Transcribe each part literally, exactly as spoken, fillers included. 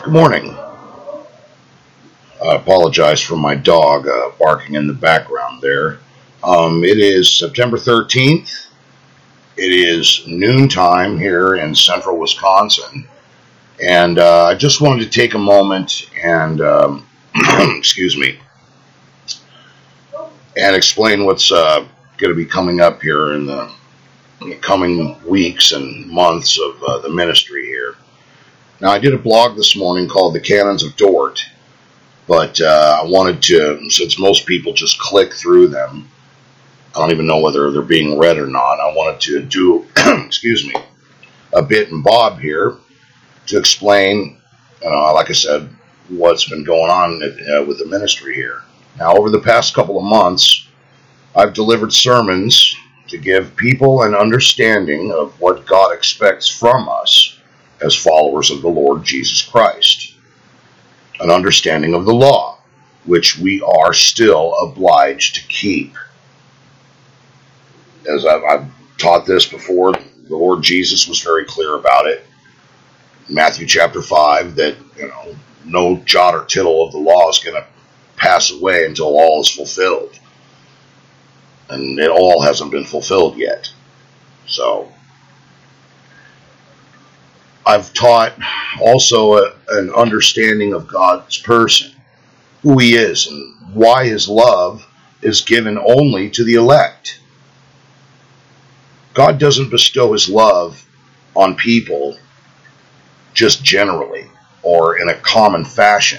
Good morning. I apologize for my dog uh, barking in the background there. Um, it is September thirteenth. It is noontime here in central Wisconsin. And uh, I just wanted to take a moment and, um, excuse me, and explain what's uh, going to be coming up here in the, in the coming weeks and months of uh, the ministry here. Now, I did a blog this morning called The Canons of Dort, but uh, I wanted to, since most people just click through them, I don't even know whether they're being read or not, I wanted to do, excuse me, a bit and bob here to explain, uh, like I said, what's been going on uh, with the ministry here. Now, over the past couple of months, I've delivered sermons to give people an understanding of what God expects from us as followers of the Lord Jesus Christ. An understanding of the law, which we are still obliged to keep. As I've, I've taught this before, the Lord Jesus was very clear about it. Matthew chapter five, that, you know, no jot or tittle of the law is going to pass away until all is fulfilled. And it all hasn't been fulfilled yet. So, I've taught also a, an understanding of God's person, who He is, and why His love is given only to the elect. God doesn't bestow His love on people just generally or in a common fashion.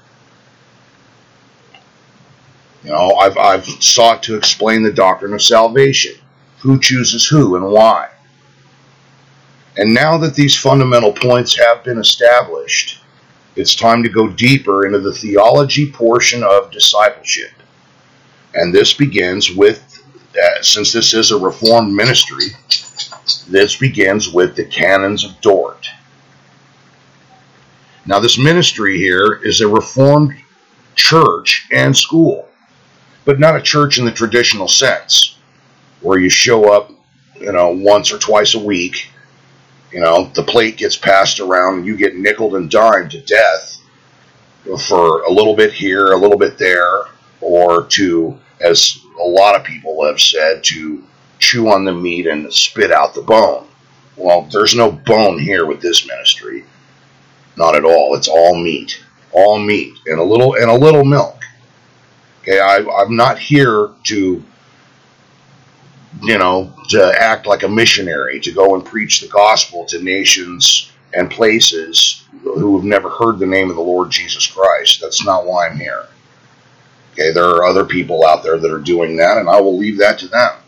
You know, I've, I've sought to explain the doctrine of salvation, who chooses who and why. And now that these fundamental points have been established, it's time to go deeper into the theology portion of discipleship. And this begins with, uh, since this is a Reformed ministry, this begins with the Canons of Dort. Now, this ministry here is a Reformed church and school, but not a church in the traditional sense, where you show up, you know, once or twice a week. You know, the plate gets passed around and you get nickeled and dimed to death for a little bit here, a little bit there, or to, as a lot of people have said, to chew on the meat and spit out the bone. Well, there's no bone here with this ministry. Not at all. It's all meat. All meat and a little and a little milk. Okay, I, I'm not here to, you know, to act like a missionary, to go and preach the gospel to nations and places who have never heard the name of the Lord Jesus Christ. That's not why I'm here. Okay, there are other people out there that are doing that, and I will leave that to them.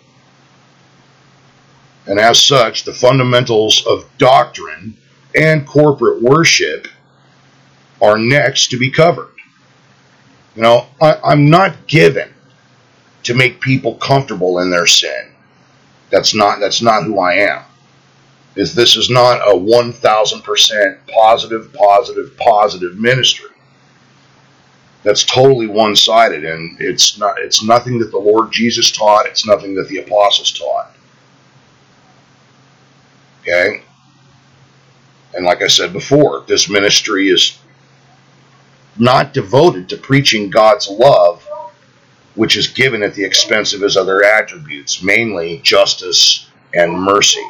And as such, the fundamentals of doctrine and corporate worship are next to be covered. You know, I, I'm not given to make people comfortable in their sin. That's not that's not who I am. Is this is not a one thousand percent positive, positive, positive ministry. That's totally one-sided, and it's not it's nothing that the Lord Jesus taught, it's nothing that the apostles taught. Okay? And like I said before, this ministry is not devoted to preaching God's love, which is given at the expense of His other attributes, mainly justice and mercy.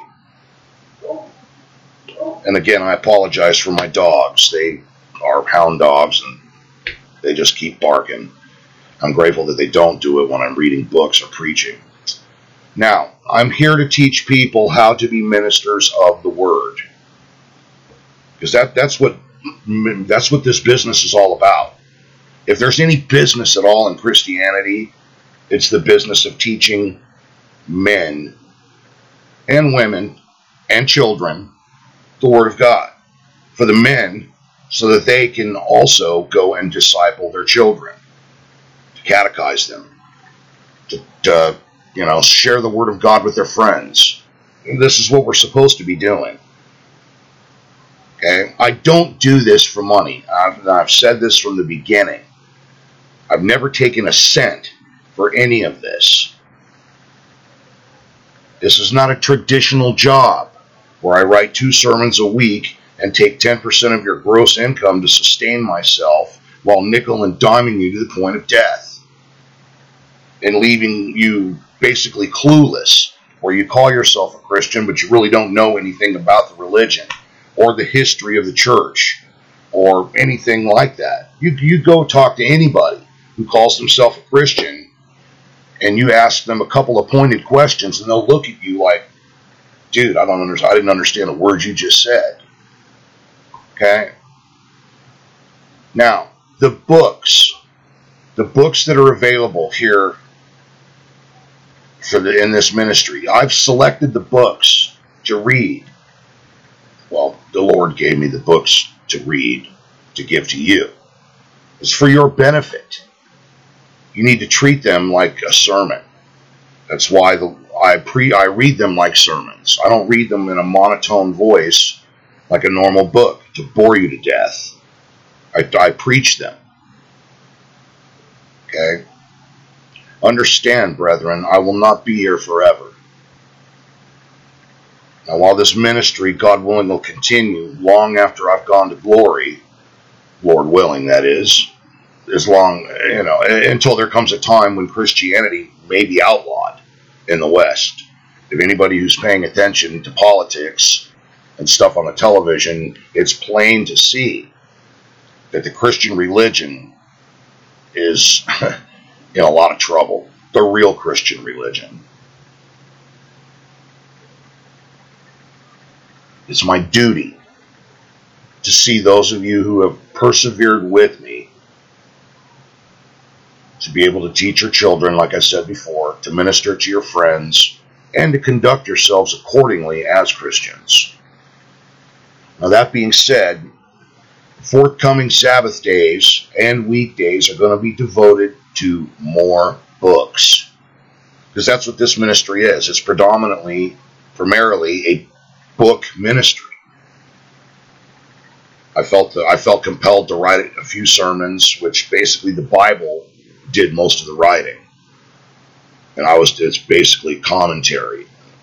And again, I apologize for my dogs. They are hound dogs, and they just keep barking. I'm grateful that they don't do it when I'm reading books or preaching. Now, I'm here to teach people how to be ministers of the Word. Because that, that's what that's what this business is all about. If there's any business at all in Christianity, it's the business of teaching men and women and children the Word of God. For the men, so that they can also go and disciple their children, to catechize them, to, to you know, share the Word of God with their friends. And this is what we're supposed to be doing. Okay? I don't do this for money. I've, I've said this from the beginning. I've never taken a cent for any of this. This is not a traditional job where I write two sermons a week and take ten percent of your gross income to sustain myself while nickel and diming you to the point of death and leaving you basically clueless, where you call yourself a Christian but you really don't know anything about the religion or the history of the church or anything like that. You, you go talk to anybody who calls himself a Christian and you ask them a couple of pointed questions and they'll look at you like, dude, I don't understand. I didn't understand a word you just said. Okay? Now, the books, the books that are available here for the in this ministry, I've selected the books to read. Well, the Lord gave me the books to read, to give to you. It's for your benefit. You need to treat them like a sermon. That's why the, I pre I read them like sermons. I don't read them in a monotone voice like a normal book to bore you to death. I, I preach them. Okay? Understand, brethren, I will not be here forever. Now, while this ministry, God willing, will continue long after I've gone to glory, Lord willing, that is, as long, you know, until there comes a time when Christianity may be outlawed in the West. If anybody who's paying attention to politics and stuff on the television, it's plain to see that the Christian religion is in a lot of trouble. The real Christian religion. It's my duty to see those of you who have persevered with me to be able to teach your children, like I said before, to minister to your friends, and to conduct yourselves accordingly as Christians. Now, that being said, forthcoming Sabbath days and weekdays are going to be devoted to more books. Because that's what this ministry is. It's predominantly, primarily, a book ministry. I felt that I felt compelled to write a few sermons, which basically the Bible did most of the writing. And I was, it's basically commentary.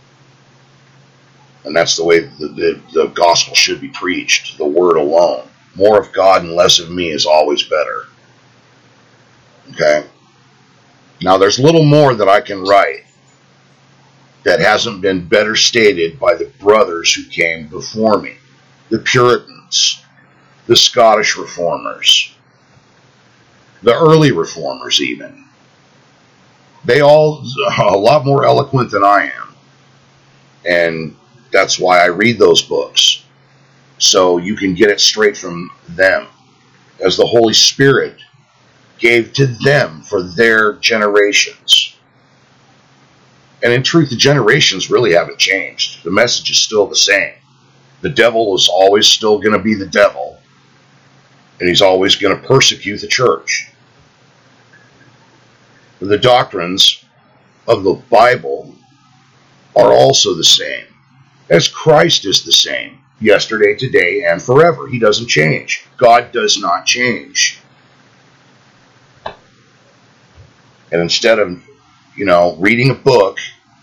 And that's the way the, the, the gospel should be preached, the word alone. More of God and less of me is always better. Okay? Now, there's little more that I can write that hasn't been better stated by the brothers who came before me. The Puritans, the Scottish Reformers, the early Reformers even. They all are a lot more eloquent than I am. And that's why I read those books. So you can get it straight from them, as the Holy Spirit gave to them for their generations. And in truth, the generations really haven't changed. The message is still the same. The devil is always still going to be the devil, and he's always going to persecute the church. The doctrines of the Bible are also the same, as Christ is the same. Yesterday, today, and forever. He doesn't change. God does not change. And instead of, you know, reading a book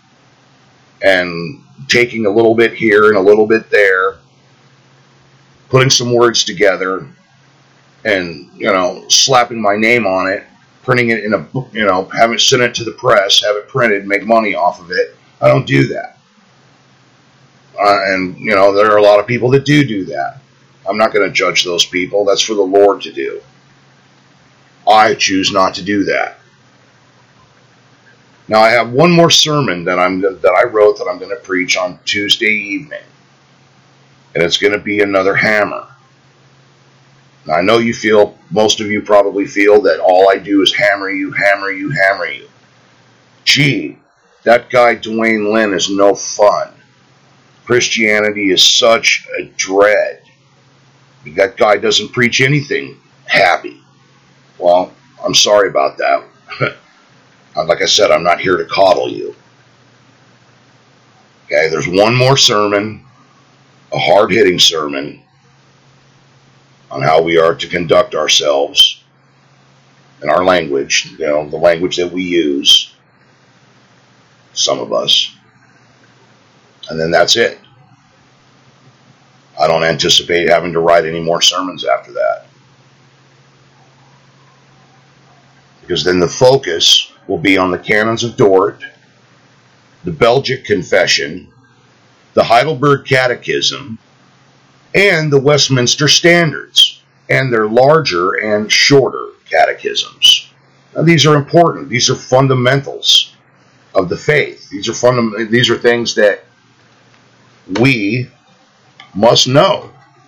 and taking a little bit here and a little bit there, putting some words together and, you know, slapping my name on it, printing it in a book, you know, having it sent it to the press, have it printed, make money off of it, I don't do that. Uh, and, you know, there are a lot of people that do do that. I'm not going to judge those people. That's for the Lord to do. I choose not to do that. Now, I have one more sermon that I'm that I wrote that I'm going to preach on Tuesday evening. And it's going to be another hammer. Now, I know you feel, most of you probably feel that all I do is hammer you, hammer you, hammer you. Gee, that guy Dwayne Lynn is no fun. Christianity is such a dread. That guy doesn't preach anything happy. Well, I'm sorry about that. Like I said, I'm not here to coddle you. Okay, there's one more sermon, a hard-hitting sermon, on how we are to conduct ourselves in our language, you know, the language that we use, some of us. And then that's it. I don't anticipate having to write any more sermons after that. Because then the focus will be on the Canons of Dort, the Belgic Confession, the Heidelberg Catechism, and the Westminster Standards, and their larger and shorter catechisms. Now, these are important. These are fundamentals of the faith. These are fundam- These are things that we must know.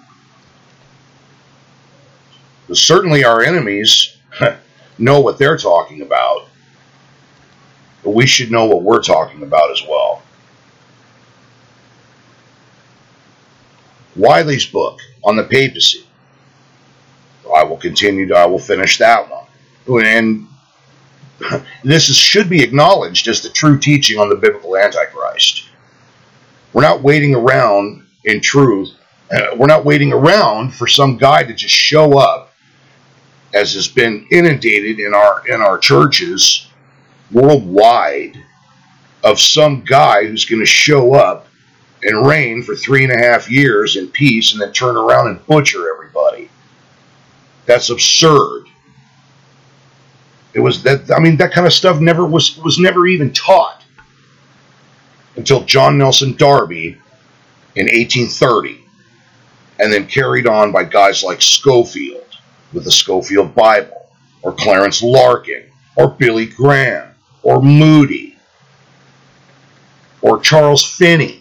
But certainly our enemies know what they're talking about, but we should know what we're talking about as well. Wiley's book on the papacy. I will continue to, I will finish that one. And this is, should be acknowledged as the true teaching on the biblical Antichrist. We're not waiting around in truth. Uh, we're not waiting around for some guy to just show up, as has been inundated in our in our churches worldwide, of some guy who's going to show up and reign for three and a half years in peace and then turn around and butcher everybody. That's absurd. It was that, I mean, that kind of stuff never was, was never even taught until John Nelson Darby in eighteen thirty, and then carried on by guys like Scofield with the Scofield Bible, or Clarence Larkin, or Billy Graham, or Moody, or Charles Finney.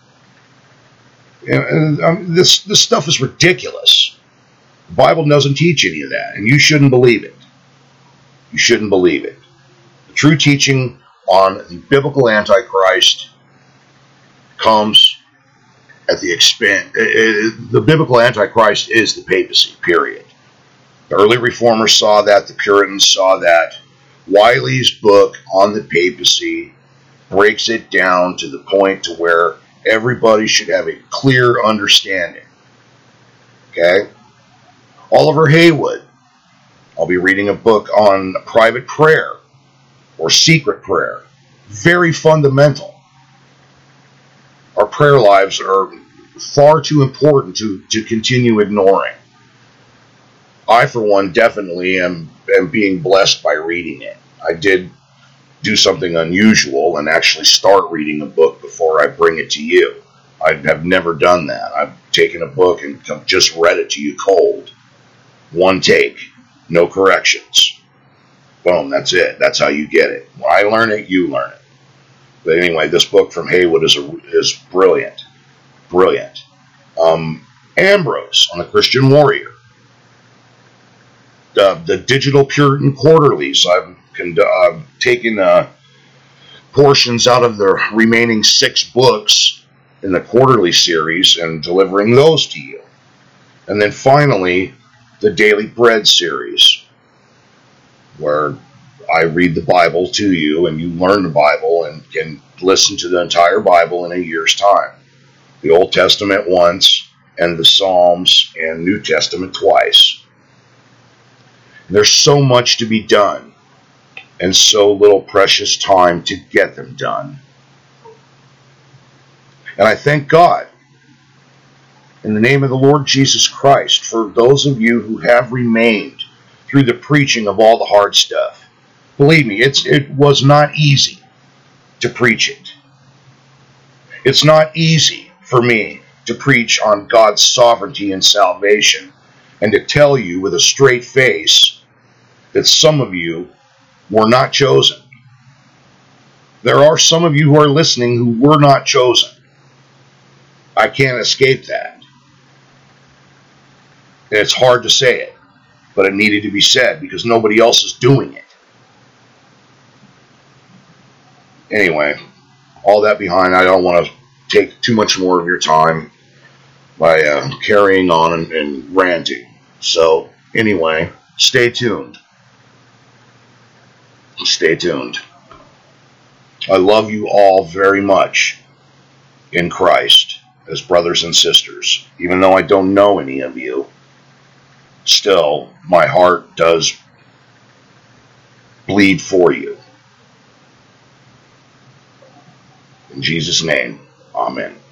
And, um, this, this stuff is ridiculous. The Bible doesn't teach any of that, and you shouldn't believe it. You shouldn't believe it. The true teaching on the biblical Antichrist comes at the expense. The biblical Antichrist is the papacy, period. The early reformers saw that. The Puritans saw that. Wiley's book on the papacy breaks it down to the point to where everybody should have a clear understanding. Okay? Oliver Haywood. I'll be reading a book on private prayer or secret prayer. Very fundamental. Our prayer lives are far too important to, to continue ignoring. I, for one, definitely am, am being blessed by reading it. I did do something unusual and actually start reading a book before I bring it to you. I have never done that. I've taken a book and just read it to you cold. One take. No corrections. Boom, that's it. That's how you get it. When I learn it, you learn it. But anyway, this book from Haywood is, a, is brilliant. Brilliant. Um, Ambrose on the Christian Warrior. Uh, the Digital Puritan Quarterlies. I've uh, taken uh, portions out of the remaining six books in the quarterly series and delivering those to you. And then finally, the Daily Bread series, where I read the Bible to you and you learn the Bible and can listen to the entire Bible in a year's time. The Old Testament once, and the Psalms and New Testament twice. There's so much to be done, and so little precious time to get them done. And I thank God, in the name of the Lord Jesus Christ, for those of you who have remained through the preaching of all the hard stuff. Believe me, it's it was not easy to preach it. It's not easy for me to preach on God's sovereignty and salvation, and to tell you with a straight face that some of you were not chosen. There are some of you who are listening who were not chosen. I can't escape that. And it's hard to say it, but it needed to be said because nobody else is doing it. Anyway, all that behind, I don't want to take too much more of your time by uh, carrying on and, and ranting. So, anyway, stay tuned. Stay tuned. I love you all very much in Christ as brothers and sisters. Even though I don't know any of you, still, my heart does bleed for you. In Jesus' name, amen.